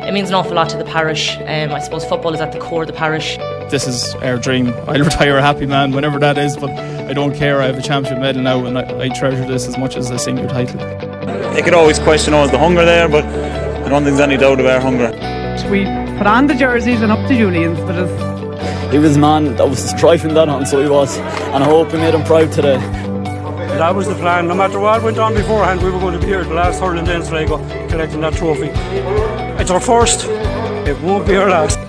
It means an awful lot to the parish. I suppose football is at the core of the parish. This is our dream. I'll retire a happy man whenever that is, but I don't care. I have a championship medal now, and I treasure this as much as a senior title. They could always question us the hunger there, but I don't think there's any doubt of our hunger. We put on the jerseys and up to Julian's, but he was a man that was striving that on, so he was, and I hope we made him proud today. That was the plan. No matter what went on beforehand, we were going to be here at the last hurling day in Sligo collecting that trophy. It's our first, it won't be our last.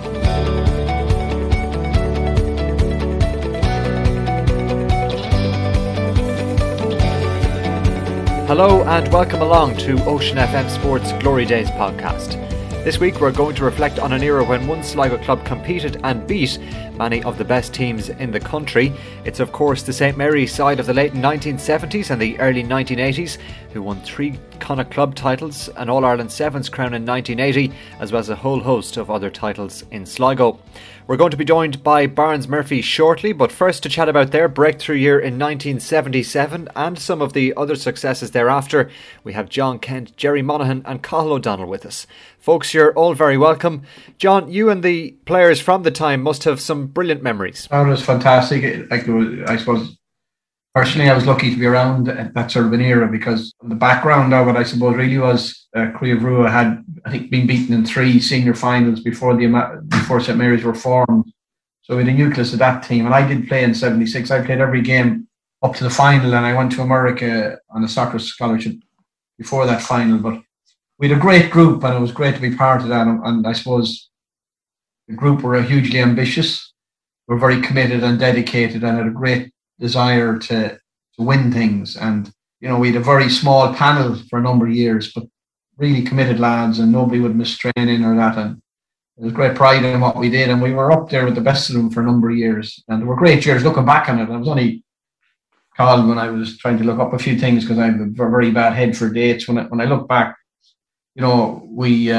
Hello and welcome along to Ocean FM Sports Glory Days podcast. This week we're going to reflect on an era when one Sligo club competed and beat many of the best teams in the country. It's of course the St Mary's side of the late 1970s and the early 1980s who won 3 Connacht club titles, an All-Ireland Sevens crown in 1980, as well as a whole host of other titles in Sligo. We're going to be joined by Barnes Murphy shortly, but first to chat about their breakthrough year in 1977 and some of the other successes thereafter, we have John Kent, Jerry Monaghan and Cathal O'Donnell with us. Folks, you're all very welcome. John, you and the players from the time must have some brilliant memories. Oh, it was fantastic. I suppose, personally, I was lucky to be around at that sort of an era because the background of it, I suppose, really was Creve Rua had, I think, been beaten in 3 senior finals before St Mary's were formed. So we had a nucleus of that team. And I did play in 76. I played every game up to the final, and I went to America on a soccer scholarship before that final. But we had a great group, and it was great to be part of that. And I suppose the group were hugely ambitious, were very committed and dedicated, and had a great desire to win things. And, you know, we had a very small panel for a number of years, but really committed lads, and nobody would miss training or that. And there was great pride in what we did, and we were up there with the best of them for a number of years. And there were great years looking back on it. I was only called when I was trying to look up a few things because I have a very bad head for dates. When I look back, you know, we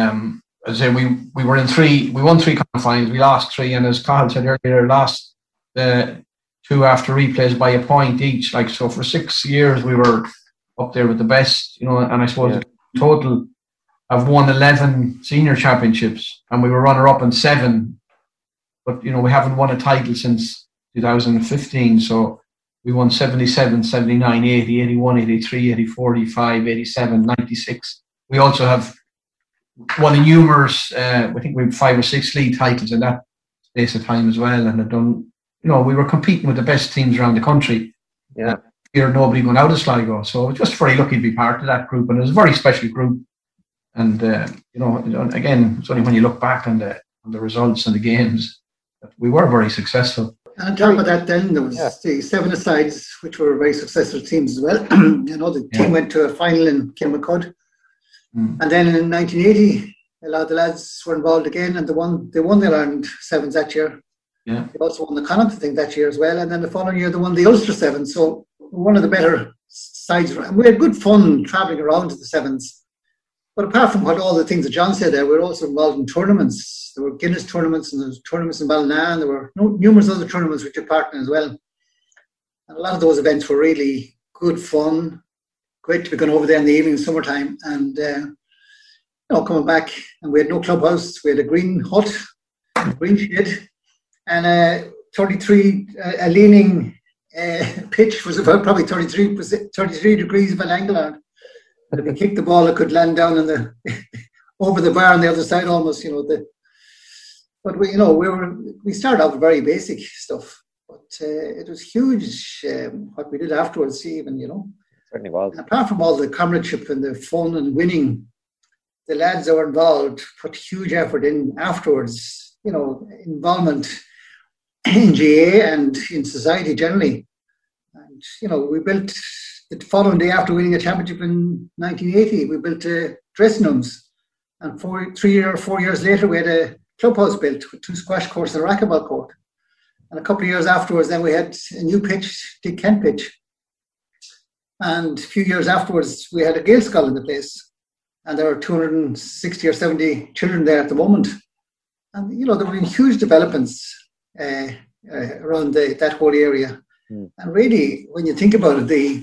were in 3. We won 3 finals. We lost 3, and as Cathal said earlier, lost the 2 after replays by a point each. Like, so for 6 years we were up there with the best, you know. And I suppose in total I've won 11 senior championships, and we were runner up in 7. But you know, we haven't won a title since 2015. So we won 77, 79, 80, 81, 83, 84, 85, 87, 96. We also have won a numerous, I think we have 5 or 6 league titles in that space of time as well, and have done, you know, we were competing with the best teams around the country. Yeah. Here, nobody going out of Sligo. So I was just very lucky to be part of that group, and it was a very special group. And, you know, again, it's only when you look back on the results and the games that we were very successful. And on top of that, then there was the 7-a-sides, which were very successful teams as well. You know, the team went to a final in Kilmacud. And then in 1980, a lot of the lads were involved again, and they won the All-Ireland Sevens that year. Yeah. They also won the Connacht, I think, that year as well. And then the following year, they won the Ulster Sevens. So one of the better sides. And we had good fun travelling around to the Sevens. But apart from all the things that John said there, we were also involved in tournaments. There were Guinness tournaments, and there was tournaments in Ballina, and there were numerous other tournaments we took part in as well. And a lot of those events were really good fun. Great to be going over there in the evening, summertime, and you know, coming back. And we had no clubhouse. We had a green hut, a green shed, and a 33 a leaning pitch was about probably 33 degrees of an angle on it. And if we kicked the ball, it could land down in the over the bar on the other side almost. You know, but we started off with very basic stuff, but it was huge what we did afterwards. Even, you know. Certainly was. And apart from all the comradeship and the fun and winning, the lads that were involved put huge effort in afterwards, you know, involvement in GA and in society generally. And, you know, we built, the following day after winning a championship in 1980, we built dressing rooms. And 3 or 4 years later, we had a clubhouse built with 2 squash courts and a racquetball court. And a couple of years afterwards, then we had a new pitch, Dick Kent pitch. And a few years afterwards, we had a Gaelscoil in the place. And there are 260 or 70 children there at the moment. And, you know, there have been huge developments around that whole area. And really, when you think about it,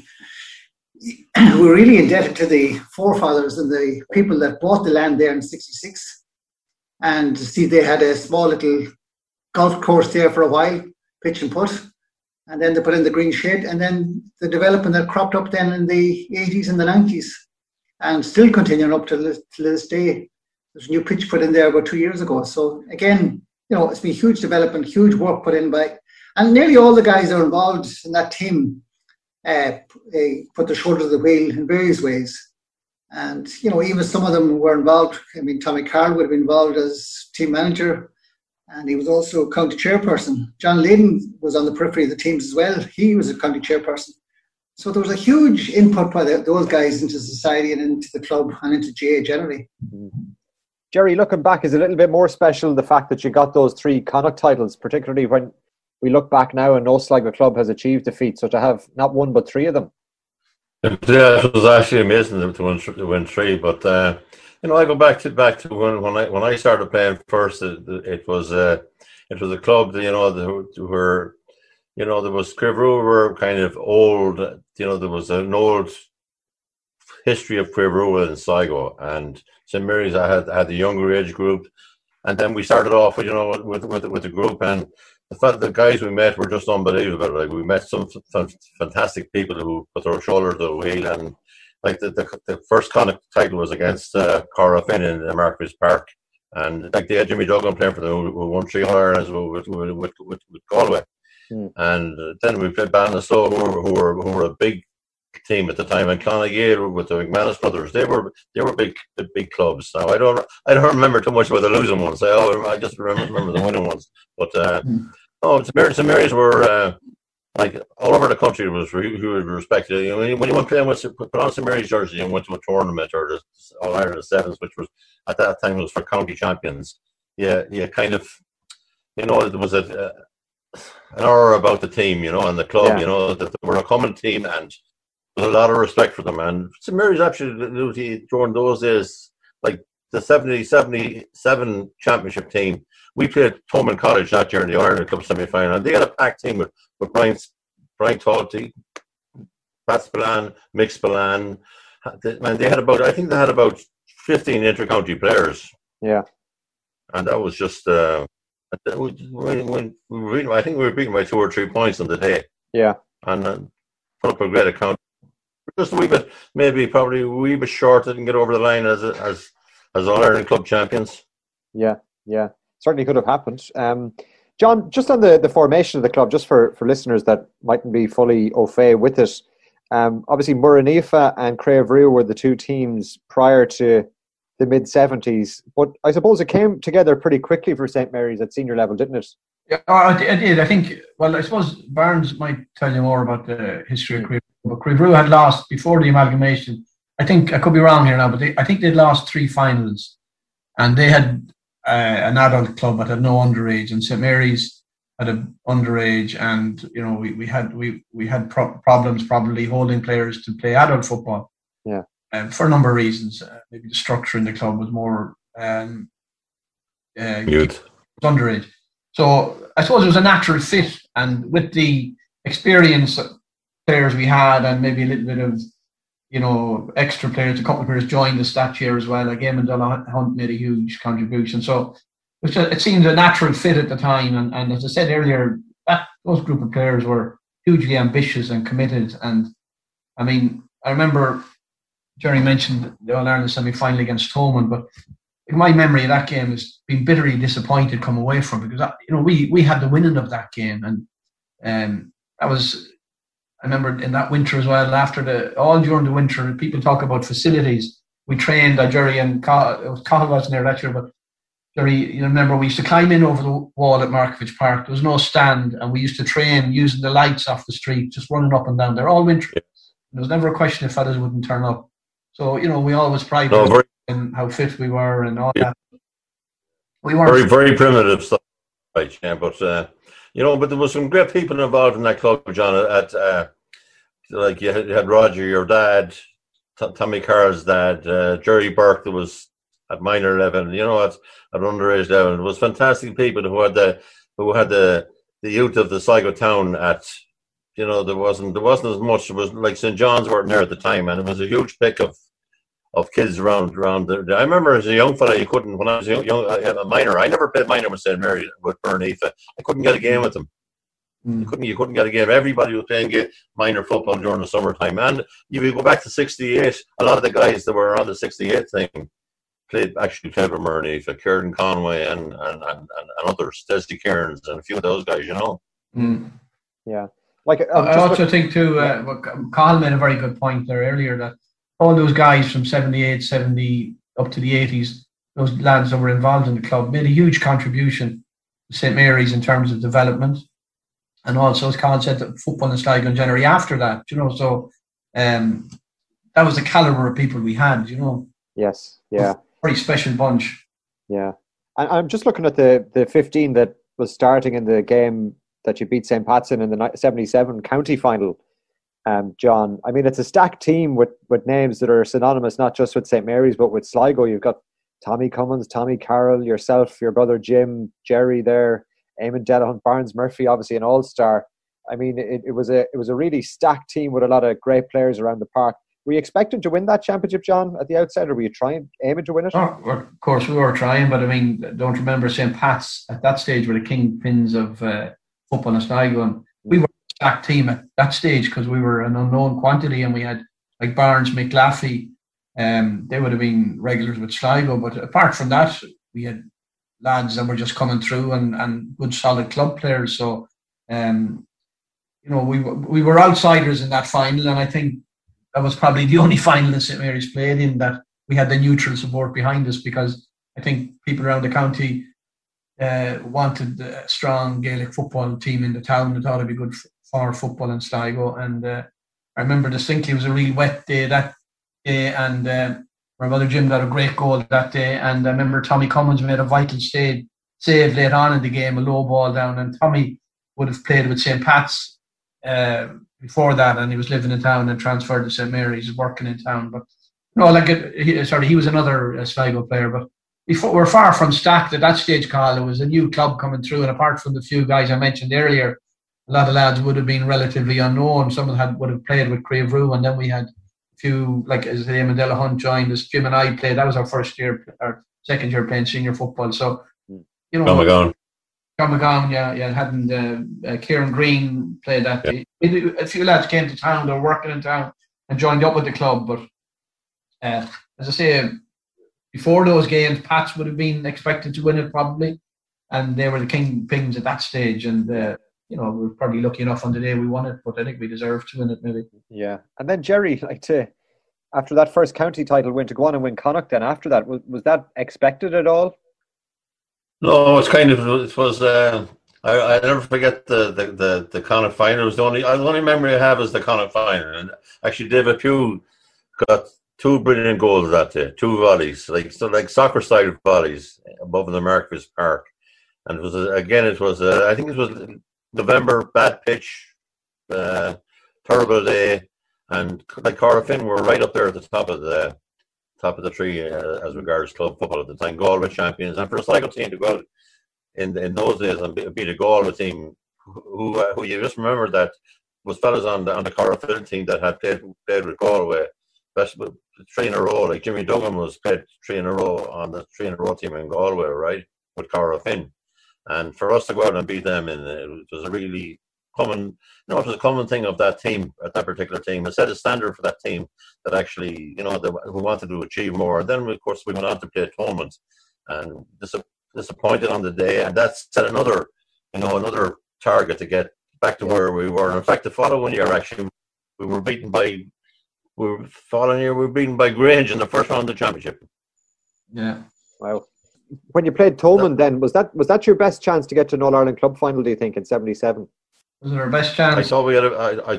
we're really indebted to the forefathers and the people that bought the land there in 66 And see, they had a small little golf course there for a while, pitch and putt. And then they put in the green shed. And then the development that cropped up then in the 80s and the 90s. And still continuing up to this day. There's a new pitch put in there about 2 years ago. So again, it's been huge development, huge work put in by, and nearly all the guys that are involved in that team put their shoulder to the wheel in various ways. And, even some of them were involved. I mean, Tommy Carroll would have been involved as team manager, and he was also county chairperson. John Layden was on the periphery of the teams as well. He was a county chairperson. So there was a huge input by those guys into society and into the club and into GA generally. Jerry, looking back, is a little bit more special the fact that you got those 3 Connacht titles, particularly when we look back now and no Sligo club has achieved defeat, so to have not 1 but 3 of them. Yeah, it was actually amazing to win 3. But I go back to when I started playing first. It was a club that were there was Crievrue were kind of old. There was an old history of Crievrue in Sligo, and St Mary's had the younger age group, and then we started off with the group, and the fact the guys we met were just unbelievable. Like, we met some fantastic people who put their shoulder to the wheel, and like the first Connacht title was against Cara Finn in Markievicz Park, and like they had Jimmy Duggan playing for them, who won 3 All-Irelands with Galway, and then we played Ballinasloe, who were a big team at the time, and Clonagale with the McManus brothers. They were big clubs. Now I don't remember too much about the losing ones. I just remember the winning ones. But St Mary's were like all over the country was respected. When you went playing put on St Mary's jersey and went to a tournament or the All Ireland Sevens, which was at that time was for county champions. Yeah, kind of there was an aura about the team, and the club, that they were a common team, and a lot of respect for them. And St Mary's absolutely during those days, like the 70-77 championship team, we played Thomond College that year in the Ireland Cup semi-final, and they had a packed team with Brian Talty, Pat Spillane, Mick Spillane, and they had about 15 inter-county players. Yeah, and that was just I think we were beaten by 2 or 3 points on the day. Yeah, and put up a great account. Just a wee bit, probably a wee bit short. Didn't get over the line as All Ireland Club champions. Yeah, certainly could have happened. John, just on the formation of the club, just for listeners that mightn't be fully au fait with it, obviously Muranifa and Crievrue were the 2 teams prior to the mid-70s, but I suppose it came together pretty quickly for St Mary's at senior level, didn't it? Yeah, it did. I think, I suppose Barnes might tell you more about the history of Crievrue, but Crievrue had lost before the amalgamation. I think, I could be wrong here now, but I think they'd lost 3 finals, and they had an adult club that had no underage, and St Mary's had an underage, and we had problems probably holding players to play adult football. Yeah, for a number of reasons. Maybe the structure in the club was more youth, underage. So I suppose it was a natural fit, and with the experience players we had, and maybe a little bit of extra players, a couple of players joined us that year as well. Like Eamon Hunt made a huge contribution. So it seemed a natural fit at the time. And as I said earlier, those group of players were hugely ambitious and committed. And I mean, I remember Jerry mentioned the All-Ireland semi-final against Thomond, but my memory of that game is being bitterly disappointed come away from, because we had the winning of that game, and that was. I remember in that winter as well, all during the winter, people talk about facilities. We trained, Jerry and Cahill wasn't there that year, but Jerry, you remember we used to climb in over the wall at Markievicz Park. There was no stand, and we used to train using the lights off the street, just running up and down there all winter. There was never a question if fellas wouldn't turn up. So, we always prided ourselves in how fit we were and all that. We weren't very, very primitive stuff, right? Yeah, but but there was some great people involved in that club, John. Like you had Roger, your dad, Tommy Carr's dad, Jerry Burke, that was at minor level, at underage level. It was fantastic people who had the youth of the Sligo town at. There wasn't as much. It was like St John's weren't there at the time, and it was a huge pick of kids around there. I remember as a young fella, you couldn't, when I was a minor, I never played minor with St. Mary, with Burnheath. I couldn't get a game with them. You couldn't get a game. Everybody was playing minor football during the summertime. And if you go back to 68, a lot of the guys that were on the 68 thing played with Burnheath, Kieran Conway and others, Desty Cairns and a few of those guys, Yeah. I also think too, Carl made a very good point there earlier, that all those guys from 78, 70 up to the 80s, those lads that were involved in the club made a huge contribution to St. Mary's in terms of development. And also, as Carl said, the football in Sligo generally after that, so that was the calibre of people we had, Yes, yeah. Very special bunch. Yeah. And I'm just looking at the 15 that was starting in the game that you beat St. Pat's in the 77 county final, John. I mean, it's a stacked team with names that are synonymous, not just with St. Mary's, but with Sligo. You've got Tommy Cummins, Tommy Carroll, yourself, your brother Jim, Jerry there, Eamon Delahunt, Barnes Murphy, obviously an all-star. I mean, it was a really stacked team with a lot of great players around the park. Were you expecting to win that championship, John, at the outset, or were you aiming to win it? Oh, of course, we were trying, but I mean, don't remember St. Pat's at that stage were the kingpins of football in Sligo, and we were a stacked team at that stage because we were an unknown quantity, and we had like Barnes, McLaffey, they would have been regulars with Sligo, but apart from that, we had lads that were just coming through and good solid club players. So, we were outsiders in that final, and I think that was probably the only final that St. Mary's played in that we had the neutral support behind us, because I think people around the county wanted a strong Gaelic football team in the town and thought it'd be good for football in Sligo. And I remember distinctly it was a really wet day that day, and my brother Jim got a great goal that day, and I remember Tommy Cummins made a vital save late on in the game, a low ball down, and Tommy would have played with St. Pat's before that, and he was living in town and transferred to St. Mary's, working in town. But he was another Sligo player, but we're far from stacked at that stage, Carl. It was a new club coming through, and apart from the few guys I mentioned earlier, a lot of lads would have been relatively unknown. Some would have played with Creavrue, and then we had a few, like as Eamon Delahunt joined us, Jim and I played. That was our second year playing senior football. So, John McGowan, hadn't Kieran Green played that day. A few lads came to town, they were working in town and joined up with the club. But as I say, before those games, Pats would have been expected to win it probably, and they were the kingpins at that stage. And we were probably lucky enough on the day we won it, but I think we deserved to win it maybe. Yeah, and then Jerry, after that first county title win, to go on and win Connacht. Then after that, was that expected at all? No, it was. I never forget the Connacht final. It was the only memory I have is the Connacht final, and actually David Pugh got 2 brilliant goals that day, 2 volleys, like soccer style volleys above the Marquis Park, and it was I think it was November, bad pitch, terrible day, and like Cara Finn were right up there at the top of the tree as regards club football at the time. Galway champions, and for a Sligo team to go out in those days and beat a Galway team who you just remember that was fellas on the Cara Finn team that had played with Galway, especially 3 in a row. Like Jimmy Duggan was played 3 in a row on the 3 in a row team in Galway, right, with Cara Finn. And for us to go out and beat them, it was a really common, it was a common thing of that team, at that particular team. It set a standard for that team that actually, who wanted to achieve more. And then, of course, we went on to play Thomond and disappointed on the day. And that set another target to get back to where we were. And in fact, the following year, actually, we were beaten by Grange in the first round of the championship. Yeah. Wow. When you played Thomond, then was that your best chance to get to an All-Ireland club final, do you think, in 77? Was it our best chance? I thought we had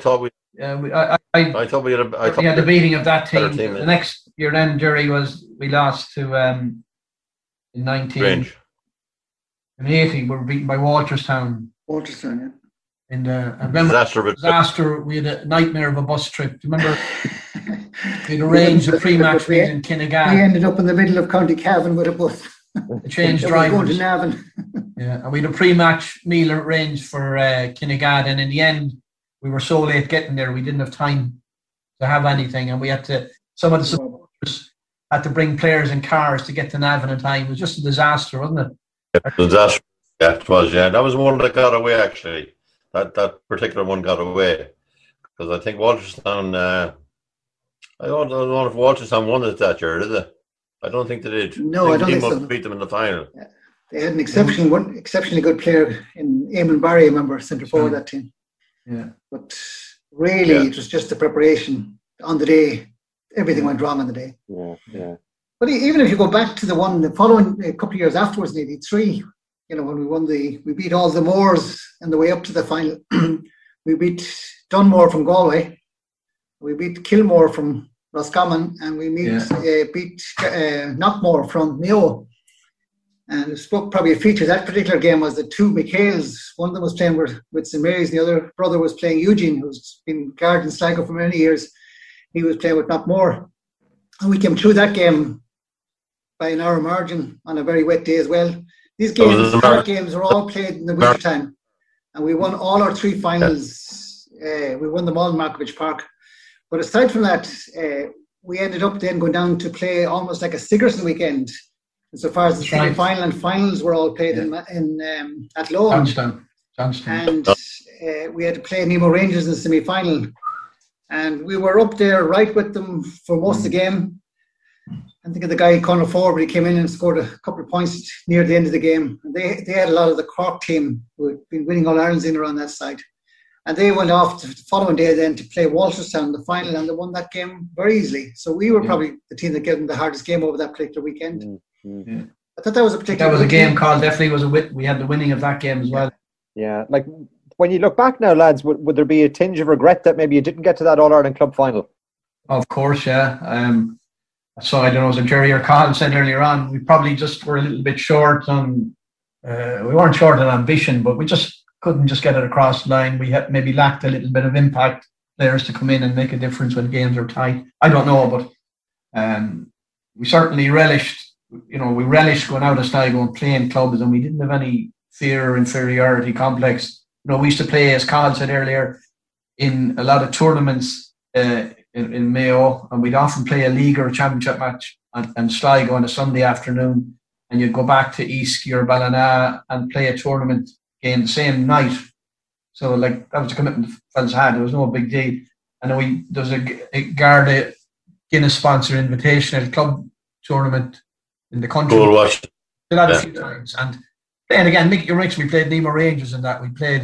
we had the beating of that team. The next year then, Jerry, we lost to in 1980. We were beaten by Walterstown. Yeah. And I remember disaster. We had a nightmare of a bus trip. Do you remember? We'd arranged a pre-match meeting in Kinnegad. We ended up in the middle of County Cavan with a bus. Changed drivers. Yeah, and we had a pre-match meal arranged for Kinnegad, and in the end, we were so late getting there, we didn't have time to have anything, and we had to. Some of the supporters had to bring players in cars to get to Navan in time. It was just a disaster, wasn't it? Yeah, disaster. Yeah, it was. Yeah, that was one that got away. Actually, that particular one got away because I think Walterstown. I don't know if Walterstown won it that year, did they? I don't think they did. No, I don't think so. Beat them in the final. Yeah. They had an exceptionally good player in Eamon Barry, I remember, centre forward that team. Yeah. But really, it was just the preparation on the day. Everything went wrong on the day. Yeah. But even if you go back to the following a couple of years afterwards, in '83, when we beat all the Moors on the way up to the final. We beat Dunmore from Galway. We beat Kilmore from Roscommon, and we beat Knockmore from Mayo. And probably a feature of that particular game was the two McHales. One of them was playing with St Mary's, the other brother was playing Eugene, who's been guard in Sligo for many years. He was playing with Knockmore. And we came through that game by an hour margin on a very wet day as well. These games, games were all played in the winter time. And we won all our three finals. We won them all in Markovich Park. But aside from that, we ended up then going down to play almost like a Sigerson weekend. So far as the semi-final and finals were all played at Loan. Johnstown. And we had to play Nemo Rangers in the semi-final. And we were up there right with them for most of the game. I think of the guy, Conor Ford, he came in and scored a couple of points near the end of the game. And they had a lot of the Cork team who had been winning all Ireland's in around that side. And they went off the following day then to play Walterstown in the final, and they won that game very easily. So we were probably the team that gave them the hardest game over that particular weekend. Yeah. I thought that was a particular. That was a game called. Definitely was we had the winning of that game as well. Yeah, like when you look back now, lads, would there be a tinge of regret that maybe you didn't get to that All Ireland club final? Of course, yeah. So I don't know, as Jerry or Colin said earlier on, we probably just were a little bit short on. We weren't short on ambition, but we just couldn't just get it across the line. We had maybe lacked a little bit of impact players to come in and make a difference when games are tight. I don't know, but we certainly relished. We relished going out of Sligo and playing clubs, and we didn't have any fear or inferiority complex. We used to play, as Carl said earlier, in a lot of tournaments in Mayo, and we'd often play a league or a championship match and Sligo on a Sunday afternoon, and you'd go back to Eastleigh or Ballina and play a tournament game the same night. So, that was a commitment the fellas had. There was no big deal. And there was a Garda Guinness sponsored invitational club tournament in the country. Goal watch. Did that a few times. And again, Mickey Ricks, we played Nemo Rangers in that. We played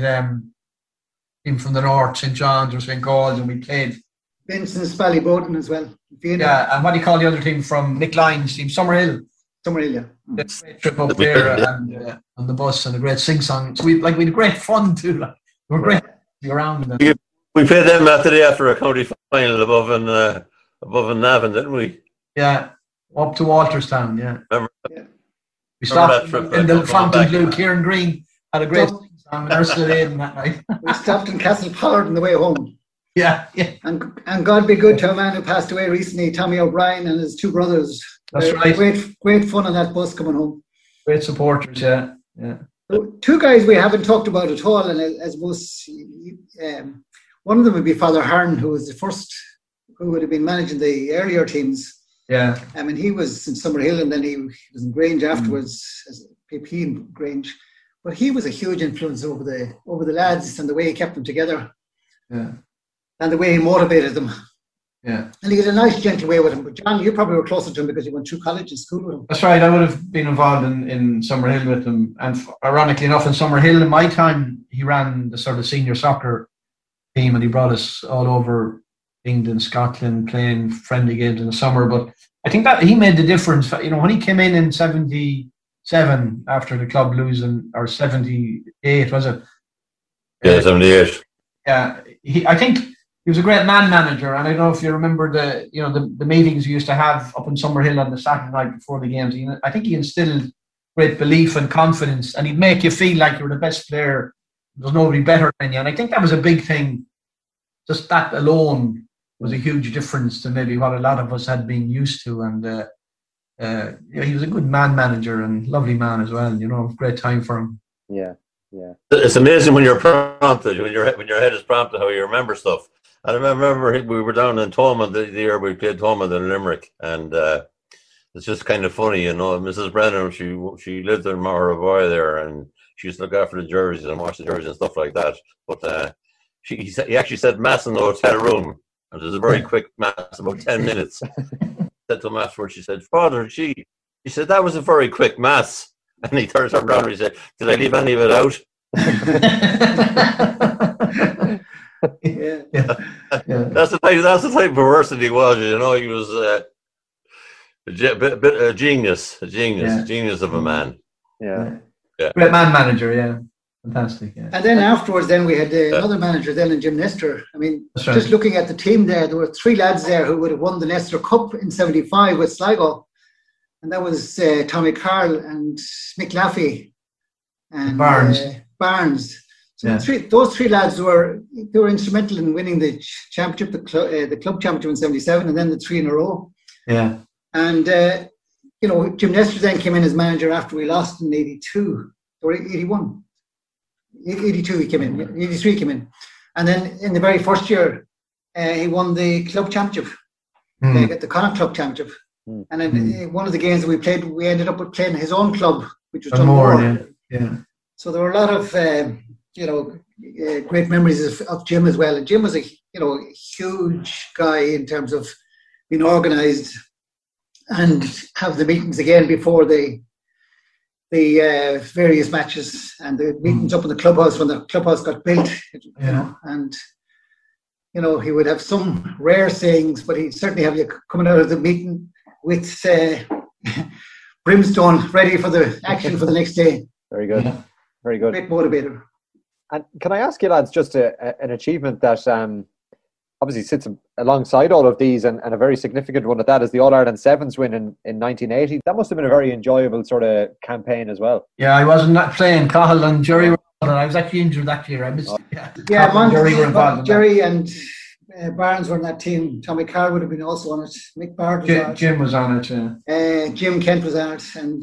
him from the north, St John's or St Gall's, and we played Vincent's Ballyboden as well. Yeah, and what do you call the other team from Nick Lyon's team? Summerhill. Yeah. That's a great trip up there and on the bus and a great sing-song. So we had great fun too. We were great to be around. We played them after a county final above in Navan, didn't we? Yeah, up to Walterstown, yeah. Remember we stopped in the Fontainebleau. Kieran Green had a great song and Ursula Aiden that night. We stopped in Castle Pollard on the way home. Yeah. And God be good to a man who passed away recently, Tommy O'Brien and his two brothers. That's right. Great fun on that bus coming home. Great supporters, yeah. So, two guys we haven't talked about at all, and as most, one of them would be Father Hearn, who was the first, who would have been managing the earlier teams. Yeah. I mean, he was in Summerhill, and then he was in Grange afterwards as PP in Grange. But he was a huge influence over the lads and the way he kept them together. Yeah. And the way he motivated them. Yeah. And he had a nice, gentle way with him. But John, you probably were closer to him because you went through college and school with him. That's right. I would have been involved in Summerhill with him. And ironically enough, in Summerhill, in my time, he ran the sort of senior soccer team, and he brought us all over England, Scotland, playing friendly games in the summer. But I think that he made the difference. When he came in 77 after the club losing, or 78, was it? Yeah, 78. Yeah. I think he was a great man manager, and I don't know if you remember the meetings we used to have up in Summerhill on the Saturday night before the games. I think he instilled great belief and confidence, and he'd make you feel like you were the best player. There's nobody better than you, and I think that was a big thing. Just that alone was a huge difference to maybe what a lot of us had been used to. And he was a good man manager and lovely man as well. Great time for him. Yeah. It's amazing when you're prompted, when your head is prompted, how you remember stuff. And I remember we were down in Thomond the year we played Thomond in Limerick, and it's just kind of funny, you know. Mrs. Brennan, she lived in Maravoy there, and she used to look after the jerseys and wash the jerseys and stuff like that. But he actually said mass in the hotel room, and it was a very quick mass, about 10 minutes. Said to him afterwards, she said, "Father, he said that was a very quick mass," and he turns around and he said, "Did I leave any of it out?" That's the type of person he was. You know, he was a genius of a man. Yeah. Great man manager. Yeah, fantastic. Yeah. And then afterwards, then we had another manager then in Jim Nestor. I mean, just looking at the team there were 3 lads there who would have won the Nestor Cup in '75 with Sligo, and that was Tommy Carl and Mick Laffey and Barnes. So those 3 lads were instrumental in winning the championship, the club championship in '77, and then the 3 in a row. Yeah. And you know, Jim Nestor then came in as manager after we lost in '82 or '81. 82 he came in. 83 he came in, and then in the very first year, he won the club championship, the Connacht Club Championship. And in one of the games that we played, we ended up with playing his own club, which was Dunmore. Yeah. So there were a lot of great memories of Jim as well. And Jim was a huge guy in terms of being organised and have the meetings again before the various matches, and the meetings up in the clubhouse when the clubhouse got built. You know, and he would have some rare sayings, but he'd certainly have you coming out of the meeting with brimstone ready for the action for the next day. Very good. Yeah. Very good. Great motivator. And can I ask you, lads, just an achievement that obviously sits alongside all of these, and a very significant one at that, is the All-Ireland Sevens win in 1980. That must have been a very enjoyable sort of campaign as well. Yeah, I wasn't playing. Cahill and Jerry were on it. I was actually injured that year. Jerry were involved. Jerry and Barnes were on that team. Tommy Carr would have been also on it. Mick Bard was on it. Jim was on it. Jim Kent was on it. And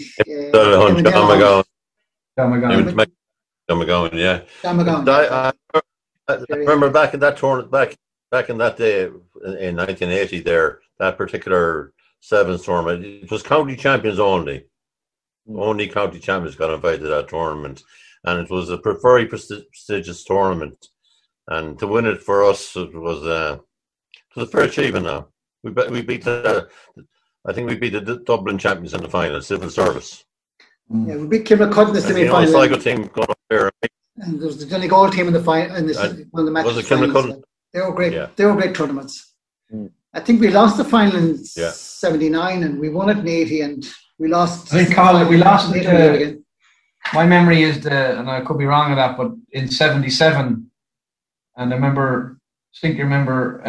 John McGowan, yeah. John McGowan. I remember back in that tournament, back in that day in 1980, there, that particular Sevens tournament, it was county champions only. Only county champions got invited to that tournament, and it was a very prestigious tournament. And to win it for us, it was a fair achievement. Now we beat I think we beat the Dublin champions in the final, Civil Service. Yeah, we beat Kilmacud in the semi-final. The Sligo team got up there. And there was the Donegal team in the final, one of the matches. Was it Kilmacud? They were great. Yeah. They were great tournaments. I think we lost the final in '79, and we won it in '80, and we lost. I think we lost it again. My memory is and I could be wrong on that, but in '77, and I think you remember,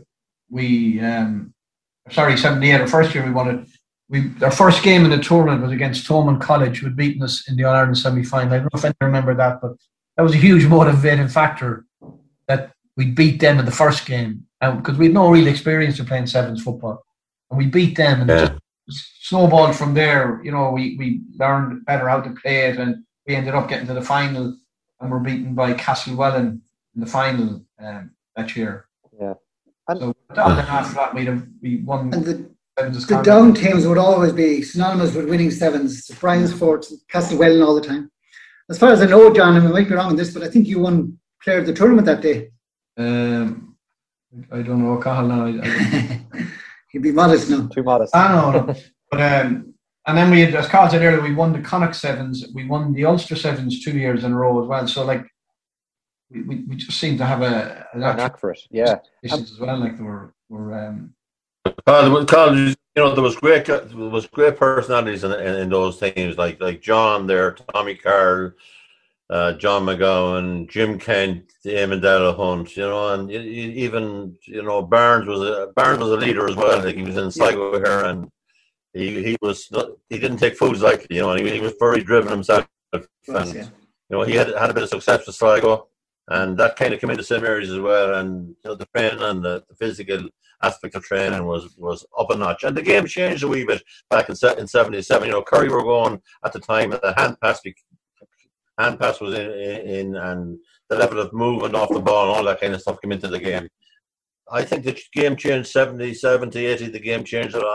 78. The first year we won it. Our first game in the tournament was against Thomond College, who had beaten us in the All-Ireland semi-final. I don't know if anyone remember that, but that was a huge motivating factor that we beat them in the first game, because we had no real experience of playing sevens football, and we beat them, and it just snowballed from there. You know, we learned better how to play it, and we ended up getting to the final, and were beaten by Castlewellan in the final that year. Yeah, and so after that we won. And the down teams would always be synonymous with winning sevens. Brian's Fort, Castlewellan all the time. As far as I know, John, and I might be wrong on this, but I think you won player of the tournament that day. I don't know, Cahill now. He'd be modest now. Too modest. I know. But and then we had, as Cahill said earlier, we won the Connacht Sevens. We won the Ulster Sevens 2 years in a row as well. So like we just seem to have a knack for it. Yeah. As well, like there were Carl, you know, there was great personalities in those teams, like John there, Tommy Carl, John McGowan, Jim Kent, Eamon Delahunt, you know, and even, you know, Barnes was a leader as well. Like, he was in Sligo here, and he didn't take fools lightly, you know, and he was very driven himself. And you know, he had a bit of success with Sligo, and that kind of came into St. Mary's as well. And you know, the training and the physical aspect of training was up a notch, and the game changed a wee bit back in '77. You know, Kerry were going at the time, and the hand pass was in, and the level of movement off the ball and all that kind of stuff came into the game. I think the game changed 70, 80. The game changed a lot,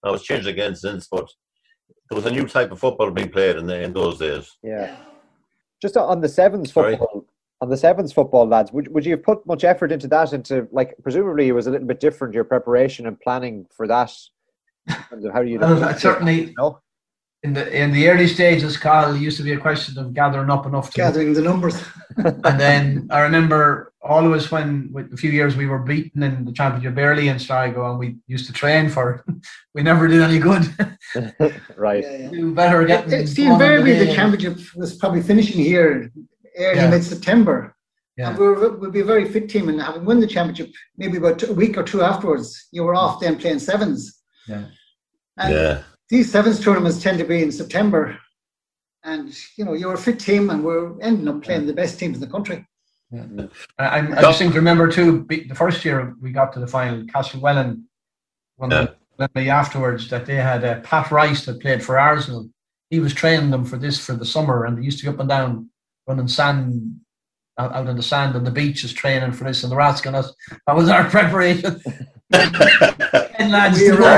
Now it's changed again since, but there was a new type of football being played in those days. Yeah. Just on the sevens football, lads, would you have put much effort into that? Into like, presumably it was a little bit different, your preparation and planning for that. In terms of how you certainly. No? In the early stages, Carl, it used to be a question of gathering up enough to gathering the numbers. And then I remember always when, with a few years, we were beaten in the championship early in Sligo, and we used to train for it. We never did any good. Right. You better get. Invariably, the championship was probably finishing here early mid-September. Yeah. And we'd be a very fit team, and having won the championship, maybe about a week or two afterwards, you were off then playing sevens. Yeah. And these sevens tournaments tend to be in September, and you're a fit team, and we're ending up playing the best teams in the country. Yeah. I just think remember too, the first year we got to the final, Castlewellan won me afterwards, that they had Pat Rice that played for Arsenal. He was training them for the summer, and they used to be up and down running sand out in the sand on the beaches training for this, and the rats going, that was our preparation. 10 lads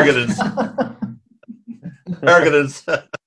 Arrogance.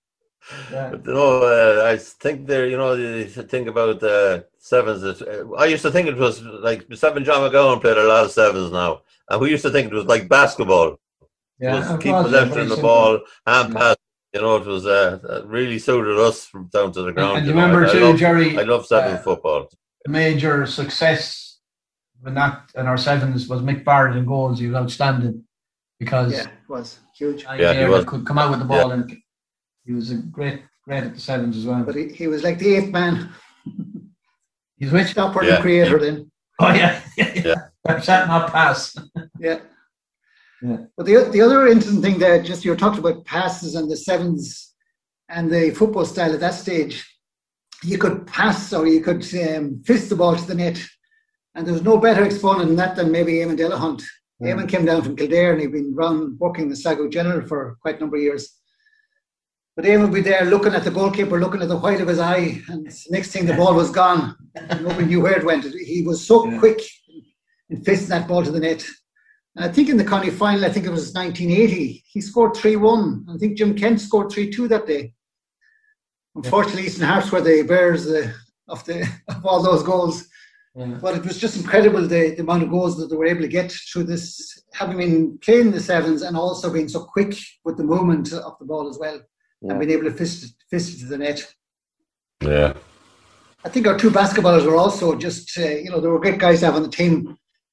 But, I think there, you think about sevens. I used to think it was like Seven John McGowan played a lot of sevens now, and we used to think it was like basketball. Yeah, it was keep possession of the ball, hand pass. It was really suited us from down to the ground. And you remember too, Jerry? I love seven football. The major success in our sevens was Mick Barrett in goals. He was outstanding because it was huge. He could come out with the ball, and he was a great at the sevens as well. But he was like the eighth man. He's which stopper and creator then. Oh yeah. Set not pass. Yeah. But the other interesting thing there, just you were talking about passes and the sevens and the football style at that stage. You could pass or you could fist the ball to the net, and there was no better exponent than that than maybe Eamon Delahunt. Eamon came down from Kildare, and he'd been working the Sligo General for quite a number of years. But Eamon would be there looking at the goalkeeper, looking at the white of his eye, and the next thing the ball was gone. Nobody knew where it went. He was so quick in fisting that ball to the net. And I think in the county final, I think it was 1980, he scored 3-1. I think Jim Kent scored 3-2 that day. Unfortunately, Eastern Hearts were the bearers of all those goals. Yeah. But it was just incredible the amount of goals that they were able to get through this, having been playing the sevens and also being so quick with the movement of the ball as well, and being able to fist it to the net. Yeah. I think our two basketballers were also just, they were great guys to have on the team.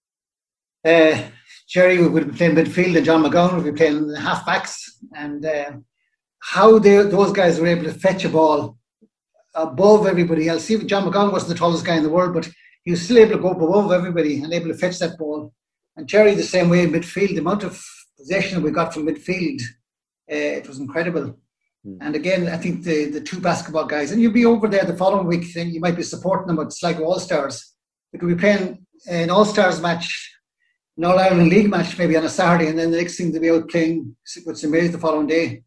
Jerry would be playing midfield, and John McGowan would be playing the half-backs. And how those guys were able to fetch a ball above everybody else. See, John McGowan wasn't the tallest guy in the world, but he was still able to go up above everybody and able to fetch that ball. And Jerry the same way in midfield. The amount of possession we got from midfield, it was incredible. And again, I think the two basketball guys, and you'll be over there the following week, then you might be supporting them at Sligo All-Stars. They could be playing an All-Stars match, an All-Ireland League match maybe on a Saturday, and then the next thing they'll be out playing with St. Mary's the following day.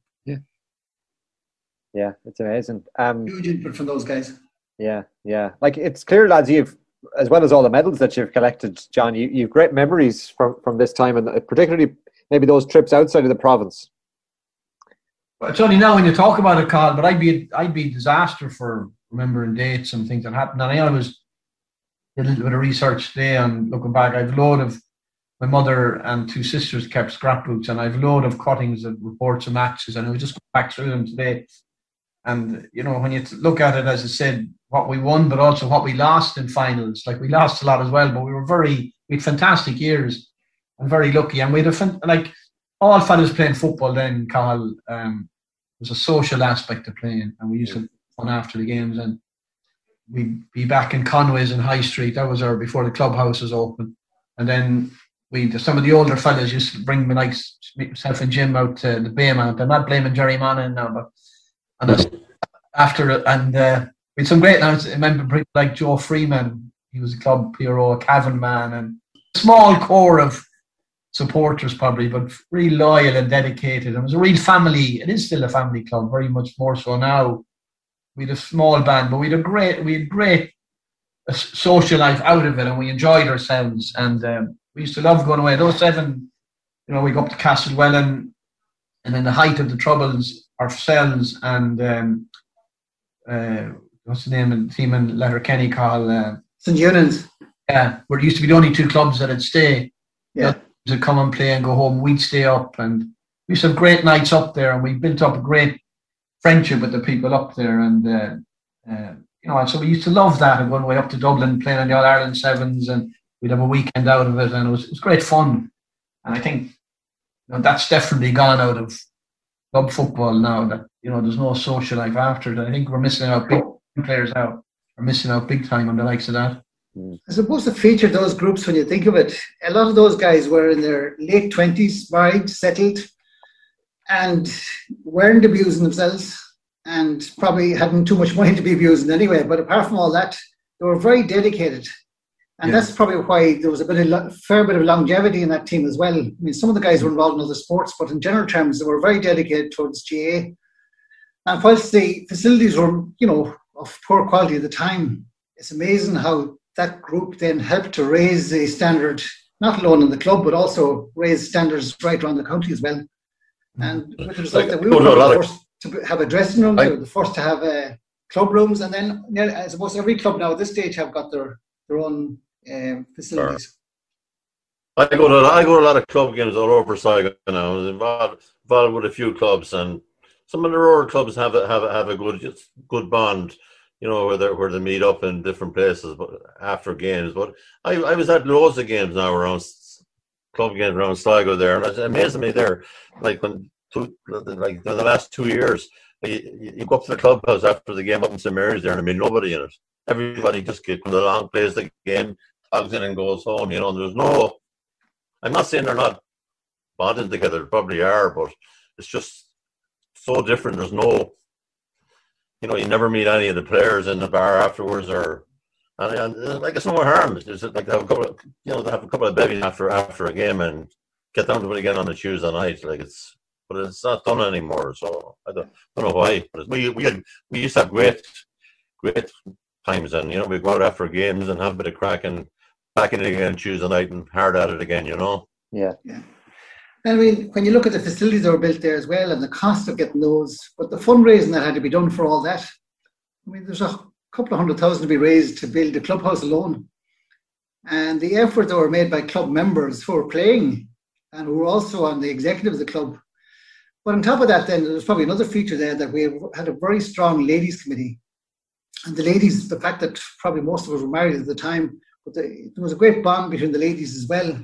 Yeah, it's amazing. Huge input from those guys. Yeah. Like, it's clear, lads, you've, as well as all the medals that you've collected, John, you've great memories from this time, and particularly maybe those trips outside of the province. Well, it's only now when you talk about it, Carl, but I'd be a disaster for remembering dates and things that happened. And I was did a little bit of research today, and looking back, I've a load of, my mother and two sisters kept scrapbooks, and I've a load of cuttings of reports of matches, and I was just going back through them today. And, when you look at it, as I said, what we won, but also what we lost in finals. Like, we lost a lot as well, but we had fantastic years and very lucky. And we had all fellas playing football then, Carl, was a social aspect of playing. And we used to have fun after the games. And we'd be back in Conway's in High Street. That was before the clubhouse was open. And then some of the older fellas used to bring me, like myself and Jim, out to the Baymount. I'm not blaming Jerry Manning now, but we had some great nights. I remember people like Joe Freeman. He was a club PRO, a Cavan man, and a small core of supporters probably, but really loyal and dedicated. It was a real family. It is still a family club, very much more so now. We had a small band, but we had great social life out of it, and we enjoyed ourselves. And we used to love going away. Those seven, we go up to Castlewellan. And in the height of the troubles, ourselves and what's the name of the team in Letterkenny called St. Eunan's. Yeah, where it used to be the only 2 clubs that'd stay. Yeah. To come and play and go home. We'd stay up, and we used to have great nights up there, and we built up a great friendship with the people up there. And so we used to love that, and going way up to Dublin, playing on the All Ireland Sevens, and we'd have a weekend out of it, and it was great fun. And I think that's definitely gone out of club football now. That there's no social life after it. I think we're missing out. Big players now are missing out big time on the likes of that. I suppose the feature of those groups, when you think of it, a lot of those guys were in their late 20s, married, settled, and weren't abusing themselves, and probably hadn't too much money to be abusing anyway. But apart from all that, they were very dedicated. And that's probably why there was a fair bit of longevity in that team as well. I mean, some of the guys were involved in other sports, but in general terms, they were very dedicated towards GA. And whilst the facilities were, of poor quality at the time, it's amazing how that group then helped to raise the standard, not alone in the club, but also raise standards right around the county as well. And with the result that we were the first to have a dressing room, they were the first to have club rooms, and then I suppose every club now at this stage have got their own facilities. I go to a lot of club games all over Sligo now. I was involved with a few clubs, and some of the rural clubs have a good bond. Where they meet up in different places, but after games. But I was at loads of games now around club games around Sligo there, and it's amazing me there. Like in the last 2 years, you go up to the clubhouse after the game up in St. Mary's there, and nobody in it. Everybody just comes along, plays the game, togs in and goes home. There's no. I'm not saying they're not bonding together. They probably are, but it's just so different. There's no. You never meet any of the players in the bar afterwards, and it's no harm. It's just like to have a couple of bevies after a game and get down to it again on a Tuesday night. But it's not done anymore. So I don't know why. But we used to have great times, and we'd go out after games and have a bit of crack and back in it again Tuesday night and hard at it again. Yeah. I mean, when you look at the facilities that were built there as well, and the cost of getting those, but the fundraising that had to be done for all that, I mean, there's a couple of 100,000 to be raised to build the clubhouse alone. And the effort that were made by club members who were playing and who were also on the executive of the club. But on top of that, then, there's probably another feature there that we had a very strong ladies committee. And the ladies, the fact that probably most of us were married at the time, but there was a great bond between the ladies as well.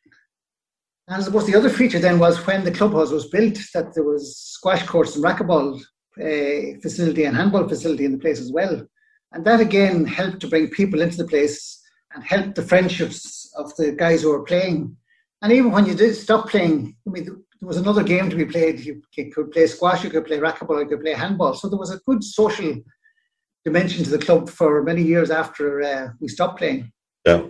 And I suppose the other feature then was when the clubhouse was built, that there was squash courts and racquetball facility and handball facility in the place as well. And that again helped to bring people into the place and helped the friendships of the guys who were playing. And even when you did stop playing, I mean, there was another game to be played. You could play squash, you could play racquetball, you could play handball. So there was a good social dimension to the club for many years after we stopped playing. Yeah.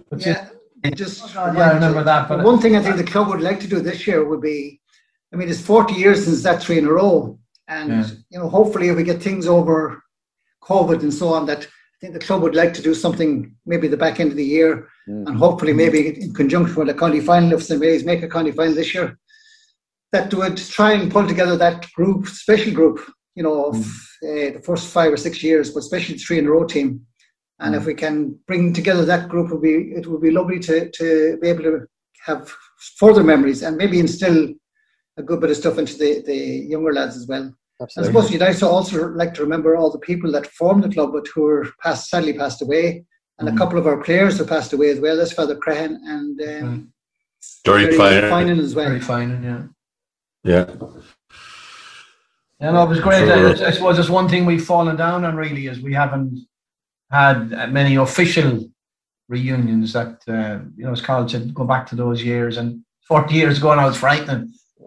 I remember that. But one thing I think the club would like to do this year would be, I mean, it's 40 years since that 3 in a row. And, hopefully if we get things over COVID and so on, that I think the club would like to do something maybe the back end of the year. And hopefully maybe in conjunction with a county final, if St. Mary's make a county final this year, that would try and pull together that group, special group, of the first 5 or 6 years, but especially the 3 in a row team. And if we can bring together that group, it would be lovely to be able to have further memories and maybe instill a good bit of stuff into the younger lads as well. Absolutely. I suppose you'd also like to remember all the people that formed the club but who were sadly passed away, and a couple of our players who passed away as well. That's Father Crahan and Jerry Finan as well. Jerry Finan, yeah. It was great. I suppose there's one thing we've fallen down on really is we haven't had many official reunions that as Carl said, go back to those years, and 40 years ago now it's frightening.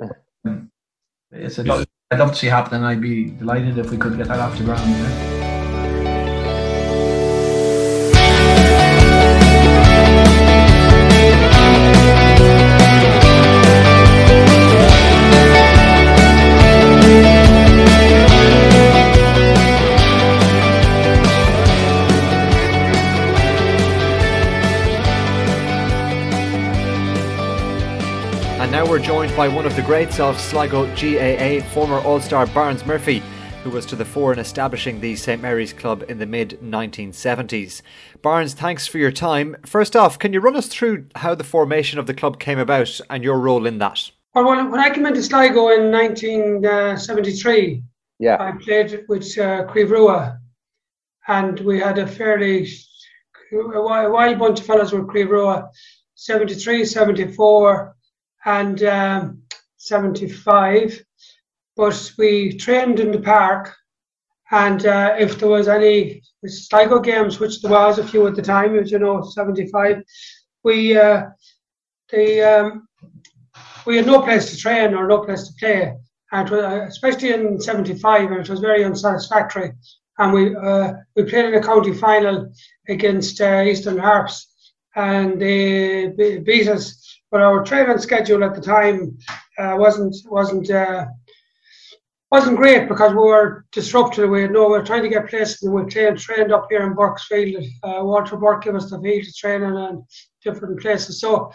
I'd love to see it happening. I'd be delighted if we could get that off the ground. Now we're joined by one of the greats of Sligo GAA, former All-Star Barnes Murphy, who was to the fore in establishing the St Mary's Club in the mid-1970s. Barnes, thanks for your time. First off, can you run us through how the formation of the club came about and your role in that? Well, when I came into Sligo in 1973, I played with Creve Rua, and we had a wild bunch of fellas with Creve Rua, 73, 74 and 75. But we trained in the park, and if there was any Sligo games, which there was a few at the time, as you know, 75, we had no place to train or no place to play, and especially in 75, and it was very unsatisfactory. And we played in a county final against Eastern Harps, and they beat us. But our training schedule at the time wasn't great, because we were disrupted. We were trying to get places, and we trained up here in Burksfield. Walter Burke gave us the field training and different places. So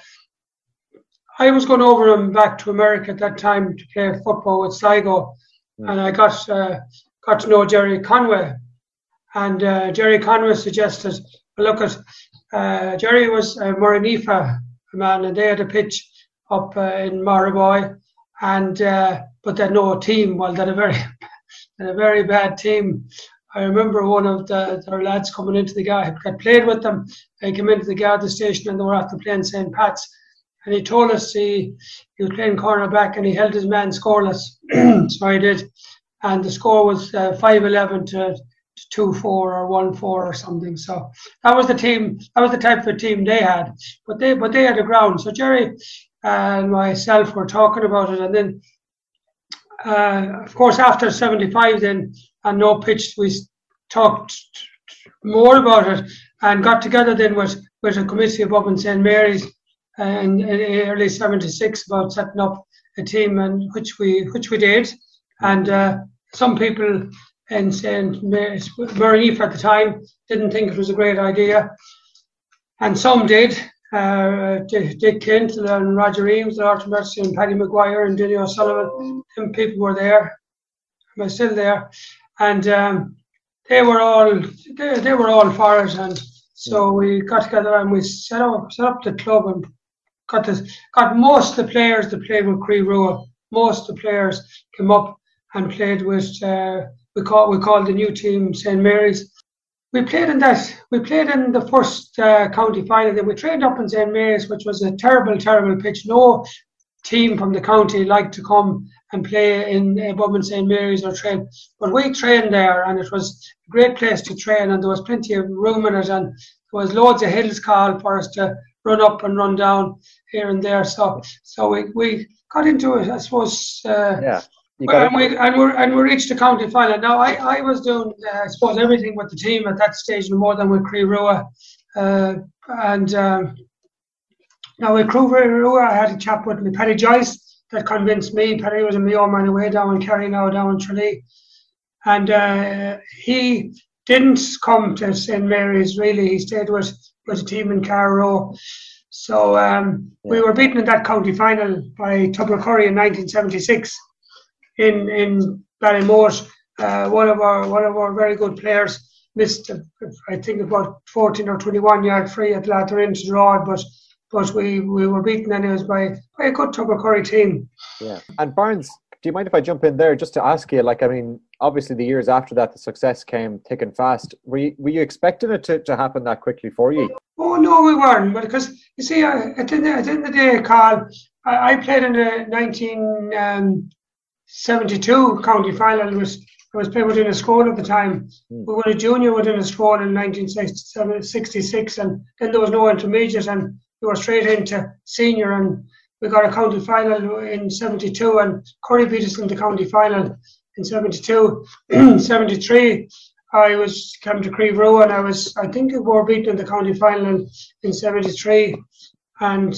I was going over and back to America at that time to play football with Sligo, and I got to know Jerry Conway. And Jerry Conway suggested, Jerry was a Murray-Nifa man, and they had a pitch up in Marraboy, and but they had no team. Well, they had a very bad team. I remember one of their lads coming into the guard. I played with them. They came into the Garda station, and they were after playing St. Pat's. And he told us he was playing cornerback, and he held his man scoreless. So I did. And the score was 5-11 to 2-4 or 1-4 or something. So that was the team. That was the type of team they had. But they had a ground. So Jerry and myself were talking about it. And then, of course, after 75 then, and no pitch, we talked more about it and got together then with a committee up in St Mary's in early 76 about setting up a team, and which we did. And some people in St Mary's, Murray-Nifa at the time, didn't think it was a great idea, and some did. Dick Kent and Roger Eames, Arthur Mercy and Paddy Maguire and Denny O'Sullivan, them people were there. I'm still there, and they were all for it. And so we got together and we set up the club, and got most of the players that played with Creve Rua. Most of the players came up and played with we called the new team St Mary's. We played in the first county final. Then we trained up in St Mary's, which was a terrible pitch. No team from the county liked to come and play in above in St Mary's or train, but we trained there, and it was a great place to train, and there was plenty of room in it, and there was loads of hills called for us to run up and run down here and there. So we got into it, I suppose. We reached the county final. Now I was doing, I suppose, everything with the team at that stage, more than with Creve Rua. Now with Creve Rua, I had a chap with me, Paddy Joyce, that convinced me. Paddy was in my own man away down in Kerry, now down in Tralee. And he didn't come to St Mary's, really. He stayed with a team in Carrow. So we were beaten in that county final by Tubbercurry in 1976 in Ballymote. One of our very good players missed, I think, about 14 or 21 yard free at Lateran to draw, but we were beaten anyways by a good Tubbercurry team. Yeah. And Barnes, do you mind if I jump in there just to ask you, obviously the years after that, the success came thick and fast. Were you expecting it to happen that quickly for you? Oh, no, we weren't. Because, you see, at the end of the day, Carl, I played in the 1972 county final. I was playing within a school at the time. We won a junior within a school in 1966, and then there was no intermediate, and we were straight into senior, and we got a county final in 72, and Curry beat us in the county final in 72. 73, I came to Creve Rua, and I think we were beaten in the county final in 73, and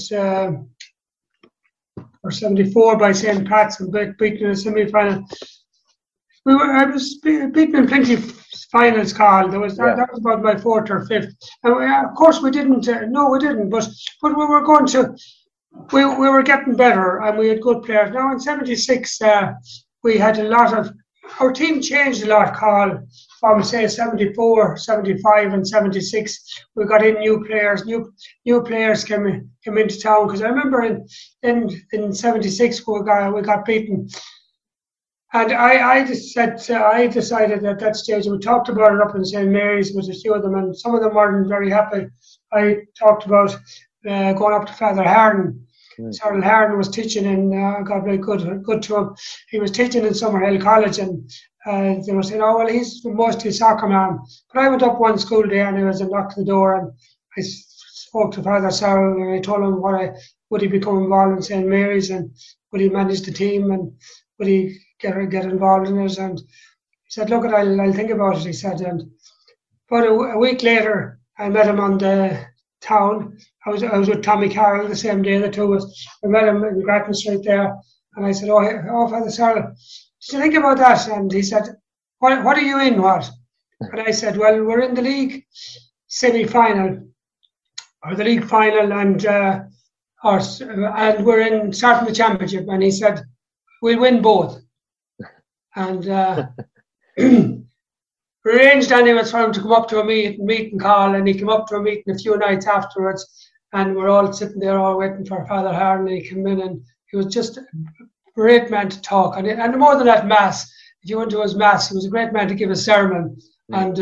or 74 by St. Pat's, and beaten in the semi-final. I was beaten in plenty of finals, Carl. That was about my fourth or fifth. And of course, we didn't. No, we didn't. But we were going to. we were getting better and we had good players. Now in 76, we had a lot of, our team changed a lot, Carl, from say 74, 75 and 76. We got in new players, new players came into town, because I remember in 76 we got beaten. And I decided at that stage, we talked about it up in St. Mary's with a few of them, and some of them weren't very happy. I talked about going up to Father Harden. Cyril Harden was teaching in, God very good to him. He was teaching in Summerhill College, and they were saying, oh, well, he's mostly a soccer man. But I went up one school day and I was knocked the door, and I spoke to Father Cyril, and I told him would he become involved in St. Mary's, and would he manage the team, and would he get involved in it? And he said, look, I'll think about it, he said. And about a week later, I met him on the town. I was with Tommy Carroll the same day, the two of us. I met him in Grattan Street there, and I said, oh, Father Cyril, did you think about that? And he said, what are you in, what? And I said, well, we're in the league semi-final, or the league final, and we're in starting the championship. And he said, we'll win both. And arranged anyways for him to come up to a meeting, Carl, and he came up to a meeting a few nights afterwards, and we're all sitting there all waiting for Father Harden, and he came in, and he was just a great man to talk, and more than that, mass. If you went to his mass, he was a great man to give a sermon, and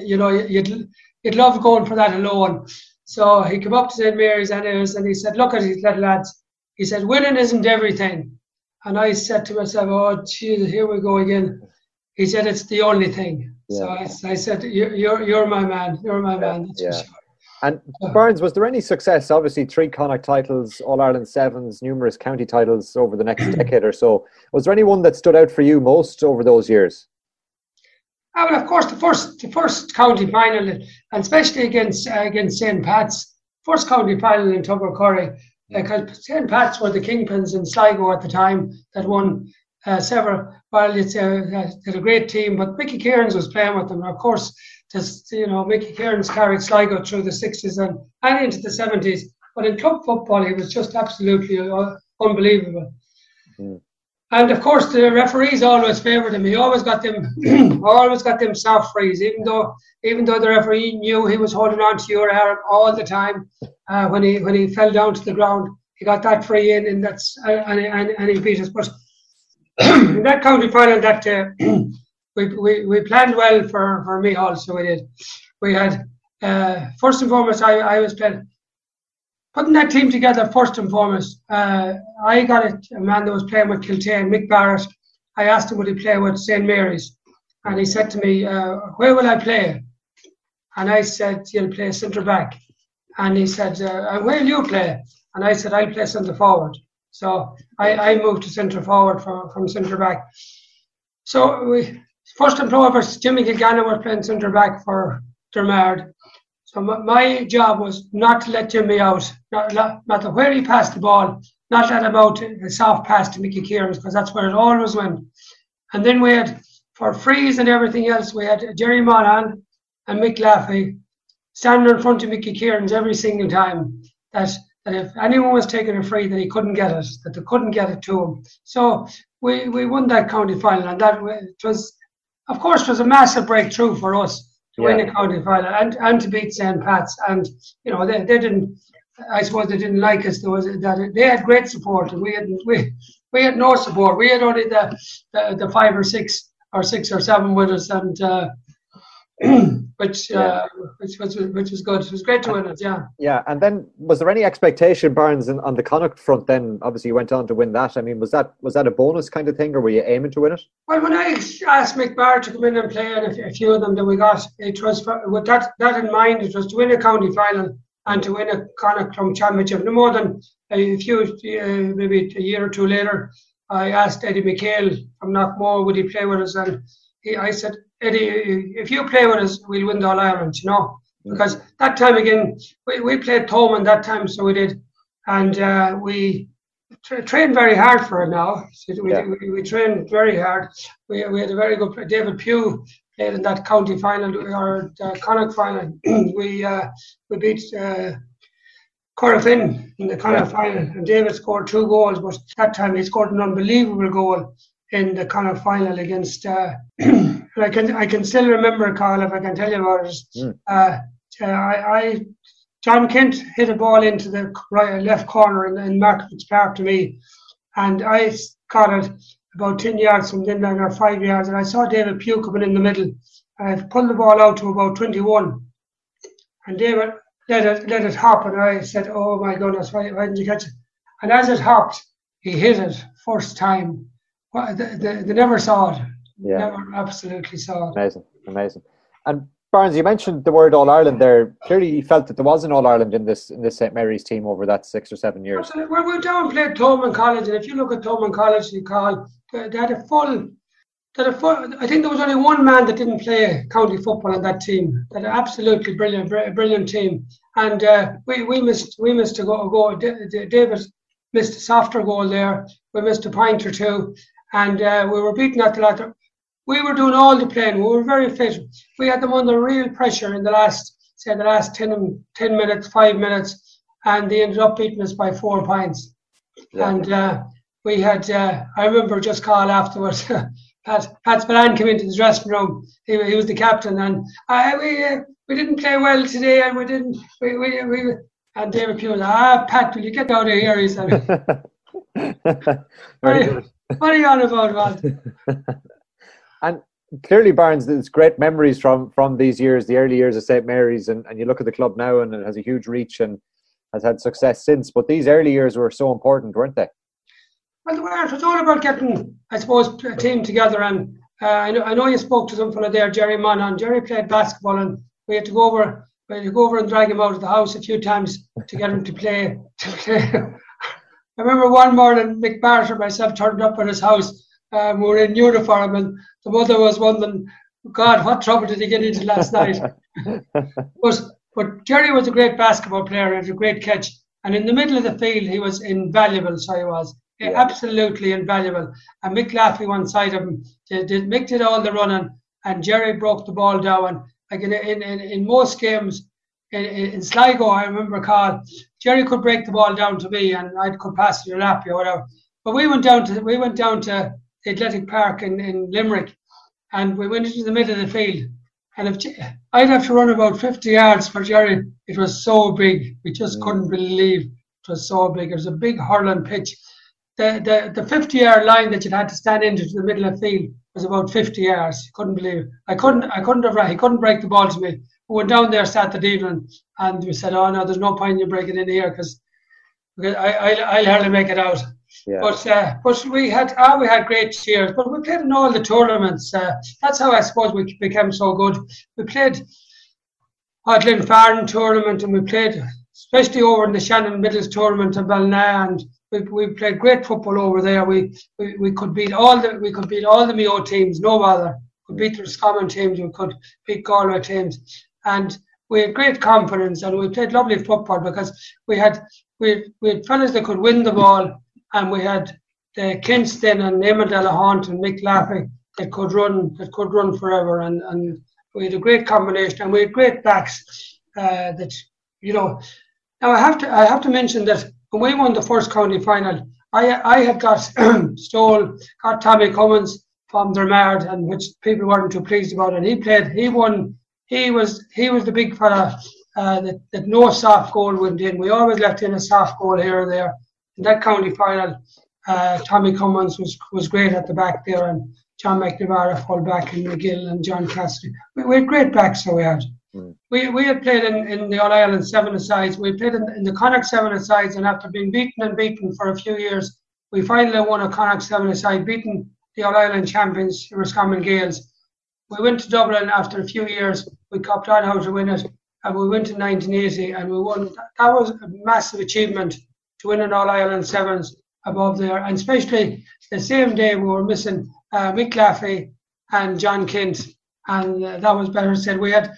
you'd love going for that alone. So he came up to St. Mary's anyways, and he said, look at these little lads. He said, winning isn't everything. And I said to myself, oh, geez, here we go again. He said, it's the only thing. Yeah. So I said, you're my man. You're my man. That's for sure. And Burns, was there any success? Obviously, 3 Connacht titles, All-Ireland 7s, numerous county titles over the next decade or so. Was there any one that stood out for you most over those years? Well, of course, the first county final, and especially against St. Pat's, first county final in Tubbercurry, because St. Pat's were the kingpins in Sligo at the time that won several. Well, it's a great team, but Mickey Cairns was playing with them. And of course, Mickey Cairns carried Sligo through the 60s and into the 70s. But in club football, he was just absolutely unbelievable. Mm. And of course, the referees always favoured him. He always got them soft frees, even though the referee knew he was holding on to your arm all the time. When he fell down to the ground, he got that free in, and he beat us. But in that county final that we planned well for me also. We did. We had first and foremost, I was putting that team together. First and foremost, I got a man that was playing with Kiltane, Mick Barrett. I asked him would he play with St. Mary's, and he said to me, where will I play? And I said, you'll play centre back. And he said, where will you play? And I said, I'll play centre forward. So I moved to centre forward from centre back. So first and foremost, Jimmy Kilgannon was playing centre back for Dermard. So my job was not to let Jimmy out, not to where he passed the ball, not let him out a soft pass to Mickey Cairns, because that's where it always went. And then we had, for frees and everything else, we had Jerry Monahan and Mick Laffey standing in front of Mickey Cairns every single time, that if anyone was taking a free, that he couldn't get it, that they couldn't get it to him. So we won that county final, and that it was a massive breakthrough for us to win the county final and to beat St. Pat's. And they didn't. I suppose they didn't like us. They had great support, and we had no support. We had only the 5 or 6 or 6 or 7 with us, and which was good. It was great to win it. Yeah. And then, was there any expectation, Barnes, on the Connacht front? Then obviously you went on to win that. I mean, was that a bonus kind of thing, or were you aiming to win it? Well, when I asked Mick Barrett to come in and play, and a few of them that we got, it was with that in mind. It was to win a county final and to win a Connacht Club Championship. No more than maybe a year or two later, I asked Eddie McHale from Knockmore would he play with us, and I said, Eddie, if you play with us, we'll win the All-Ireland, because that time again, we played Thomond that time, so we did, and we trained very hard for it now. We trained very hard. We had a very good David Pugh played in that county final, or Connacht final. We beat Corofin in the Connacht final, and David scored 2 goals, but that time he scored an unbelievable goal in the Connacht final against. And I can still remember, Carl, if I can tell you about it. John Kent hit a ball into the left corner in Market's Park to me, and I caught it about 10 yards from Dindan or 5 yards, and I saw David Pugh coming in the middle. I pulled the ball out to about 21, and David let it hop, and I said, "Oh my goodness, why didn't you catch it?" And as it hopped, he hit it first time. They never saw it. Yeah. Never absolutely saw it. Amazing. And Barnes, you mentioned the word All Ireland there. Clearly, you felt that there was an All Ireland in this St Mary's team over that 6 or 7 years. Absolutely. Well, we down played Thomond College, and if you look at Thomond College, they had a full. I think there was only one man that didn't play county football on that team. That absolutely brilliant team. And we missed a goal. David missed a softer goal there. We missed a point or two, and we were beaten at the latter. We were doing all the playing. We were very fit. We had them under real pressure in the last 10 minutes, 5 minutes, and they ended up beating us by 4 points. Yeah. And we had, I remember just Carl afterwards, Pat Spillane came into the dressing room. He was the captain, and we didn't play well today, and we didn't. And David Pugh, Pat, will you get out of here? He said. What are you on about, man? And clearly, Barnes, there's great memories from these years, the early years of St Mary's, and you look at the club now, and it has a huge reach and has had success since. But these early years were so important, weren't they? Well, it was all about getting, I suppose, a team together. And I know you spoke to some fella there, Jerry Monaghan. Jerry played basketball, and we had to go over and drag him out of the house a few times to get him to play. I remember one morning, Mick Barter and myself turned up at his house. We were in uniform, and the mother was wondering, God, what trouble did he get into last night? But Jerry was a great basketball player and a great catch. And in the middle of the field, he was invaluable, so he was. Yeah. Absolutely invaluable. And Mick Laffey one side of him. Mick did all the running, and Jerry broke the ball down. Like in most games, in Sligo, I remember, Carl, Jerry could break the ball down to me, and I could pass it to Lappy or whatever. But we went down to the Athletic Park in Limerick, and we went into the middle of the field. And I'd have to run about 50 yards for Jerry. It was so big. We just couldn't believe it was so big. It was a big hurling pitch. The 50-yard line that you'd had to stand into the middle of the field was about 50 yards. Couldn't believe it. He couldn't break the ball to me. We went down there Saturday evening, and we said, "Oh no, there's no point in you breaking in here because I'll hardly make it out." Yeah. But we had great years. But we played in all the tournaments. That's how I suppose we became so good. We played at Glenfarne tournament, and we played especially over in the Shannon Middles tournament in Ballina, and we played great football over there. We could beat all the Mayo teams, no bother. We could beat the Roscommon teams. We could beat Galway teams, and we had great confidence, and we played lovely football because we had fellas that could win the ball. And we had the Kinston and Eamon Delahant and Mick Laffey that could run forever, and we had a great combination, and we had great backs. Now I have to mention that when we won the first county final, I had got Tommy Cummins from Dermard, and which people weren't too pleased about, and he won. He was the big fella that no soft goal went in. We always left in a soft goal here or there. In that county final, Tommy Cummins was great at the back there, and John McNamara full back, and McGill and John Cassidy. We had great backs, so we had. We had played in the All-Ireland 7-a-sides. We played in the Connacht 7-a-sides, and after being beaten for a few years, we finally won a Connacht 7-a-side, beating the All-Ireland champions, Roscommon Gaels. We went to Dublin after a few years. We copped on how to win it, and we went in 1980, and we won. That was a massive achievement, to win an All-Ireland 7s above there. And especially the same day we were missing Mick Laffey and John Kent. And that was better said.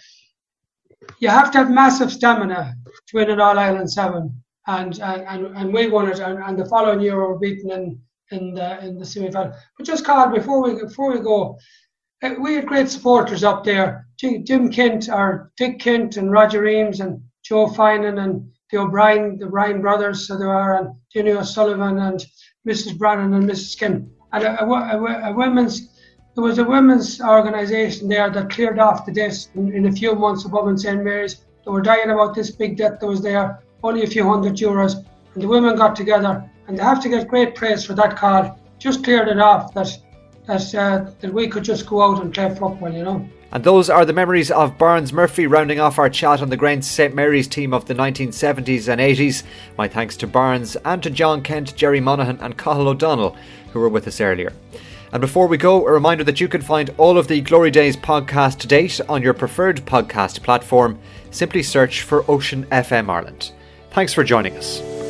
You have to have massive stamina to win an All-Ireland 7. And we won it. And the following year we were beaten in the semi-final. But just, Carl, before we go, we had great supporters up there. Jim Kent, or Dick Kent, and Roger Eames, and Joe Finan, and the O'Brien brothers, so they were, and Jenny O'Sullivan and Mrs. Brannan and Mrs. Kim. And there was a women's organisation there that cleared off the deaths in a few months above in St. Mary's. They were dying about this big debt that was there, only a few €100. And the women got together, and they have to get great praise for that call. Just cleared it off that we could just go out and play football, you know. And those are the memories of Barnes Murphy, rounding off our chat on the Grange St Mary's team of the 1970s and 80s. My thanks to Barnes and to John Kent, Jerry Monaghan and Cathal O'Donnell, who were with us earlier. And before we go, a reminder that you can find all of the Glory Days podcast to date on your preferred podcast platform. Simply search for Ocean FM Ireland. Thanks for joining us.